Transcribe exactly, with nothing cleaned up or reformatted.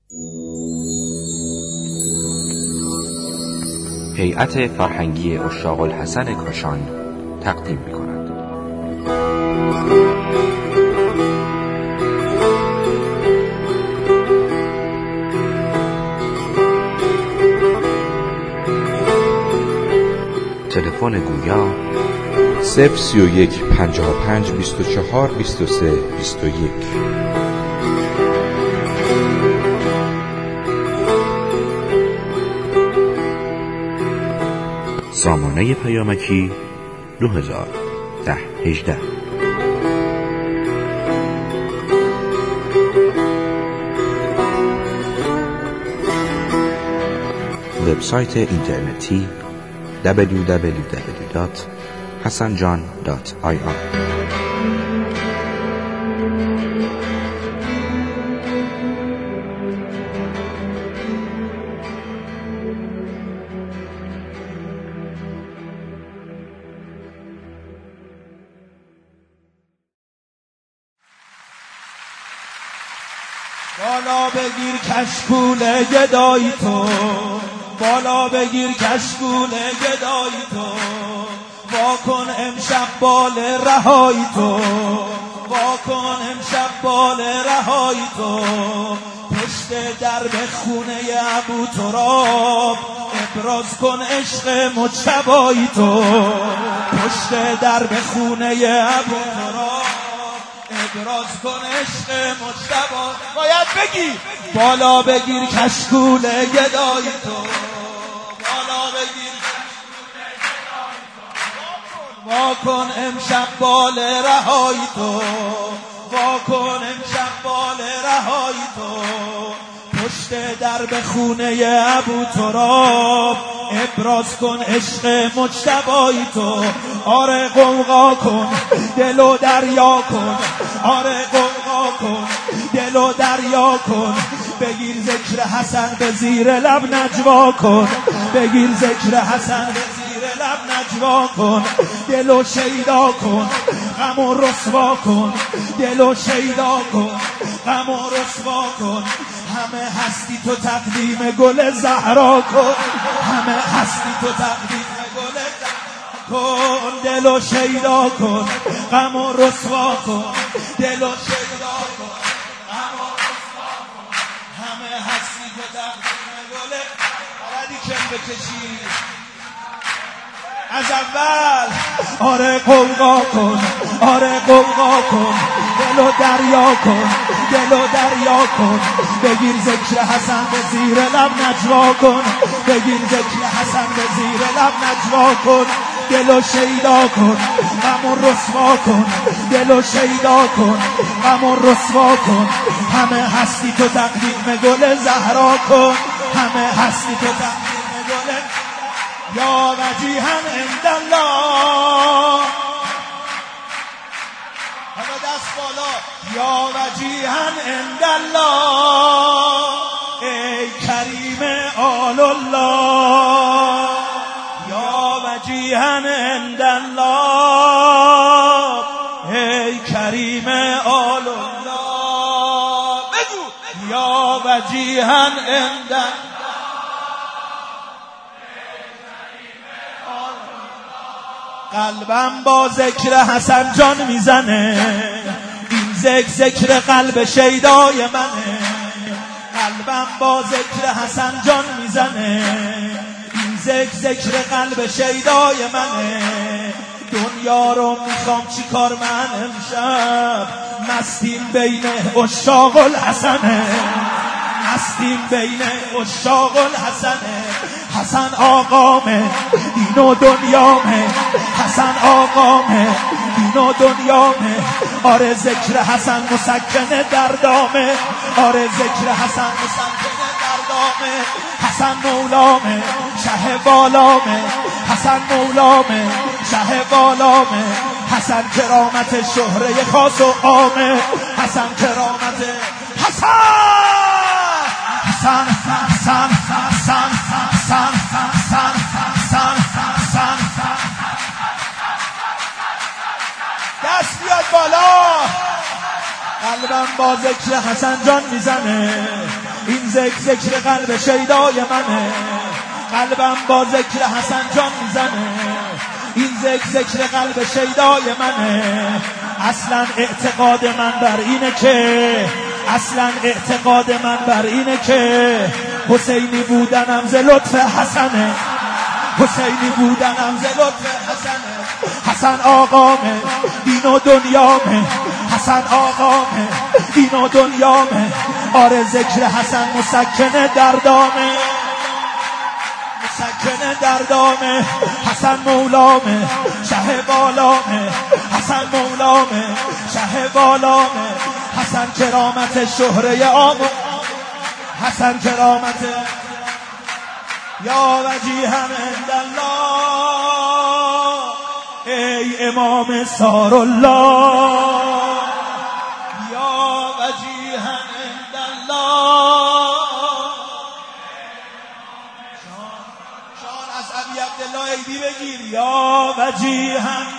هیئت فرهنگی عشاق الحسن کاشان تقدیم می‌کند. تلفن گویا صفر سی و یک پنجاه و پنج بیست و چهار بیست و سه بیست و یک. سامانه پیامکی دو هزار و ده هجده. وبسایت اینترنتی دبلیو دبلیو دبلیو دات حسن جان دات آی آر. بالا بگیر کشکول گدایی تو، بالا بگیر کشکول گدایی تو، واکن امشب بال رهایی تو، واکن امشب بال رهایی تو، پشت درب خونه ابو تراب ابراز کن عشق مجتبایی تو، پشت درب خونه ابو تراب ابراز کن عشق مجتبا. باید بگی بالا بگیر کشکول گدایی تو، بالا بگیر کشکول گدایی تو، واکن امشب بال رهایی تو، واکن امشب بال رهایی تو، پشت درب خونه ابو تراب ابراز کن عشق مجتبایی تو. آره قوقا کن دل و دریا کن، آره قوقا کن دل و دریا کن، بگیر ذکر حسن به زیر لب نجوا کن، بگیر ذکر حسن به زیر لب نجوا کن، دل و شیدا کن غم و رسوا کن، دل و شیدا کن غم و رسوا کن، همه هستی تو تقدیم گل زهرا کن، همه هستی تو تقدیم گل زهرا کن، دل و شیدا کن غم و رسوا کن، دل و شیدا کن غم و رسوا کن، همه هستی تو تقدیم گل بلدی کم بکشی از اول. آره قوقا کن، آره قوقا کن دل و دریا کن، دل و دریا کن، بگیر ذکر حسن به زیر لب نجوا کن، بگیر ذکر حسن به زیر لب نجوا کن، دل و شیدا کن غم و رسوا کن، دل و شیدا کن غم و رسوا کن، همه هستی تو تقدیم گل زهرا کن، همه هستی تو تقدیم گل یا وجیها عند الله. همه دست بالا. یا وجیها عند الله، ای کریم آل الله، یا وجیها عند الله، ای کریم آل الله. بگو یا وجیها عند الله. قلبم با ذکر حسن جان میزنه، این ذکر ذکر قلب شیدای منه، قلبم با ذکر حسن جان میزنه، این ذکر ذکر قلب شیدای منه، دنیا رو میخوام چی کار من امشب، مستیم بین عشاق الحسنه، مستیم بین عشاق الحسنه، حسن آقامه دین و دنیامه، حسن آقامه دین و دنیامه، آره ذکر حسن مسکن دردامه، آره ذکر حسن مسکن دردامه، حسن مولامه شه بالامه، حسن مولامه شه بالامه، حسن کرامت شهره خاص و عامه، حسن کرامت حسن حسن حسن حسن حسن حسن حسن حسن دست بیاد بالا. قلبم با ذکر حسن جان میزنه، این ذکر ذکر ذکر قلب شیدای منه، قلبم با ذکر حسن جان میزنه. این ذکر ذکر قلب شیدای منه. اصلا اعتقاد من بر اینه که اصلا اعتقاد من بر اینه که حسینی بودنم ز لطف حسنه، حسینی بودنم ز لطف حسنه. حسن آقامه دین و دنیامه، حسن آقامه دین و دنیامه. آره ذکر حسن مسکن دردامه، مسکن دردامه. حسن مولامه شه بالامه، حسن مولامه شه بالامه. حسن کرامت شهره عام، حسن کرامت یا وجیهم عندالله. ای امام سار الله یا وجیهم عندالله. شان از ابی عبدالله ایدی بگیر یا وجیهم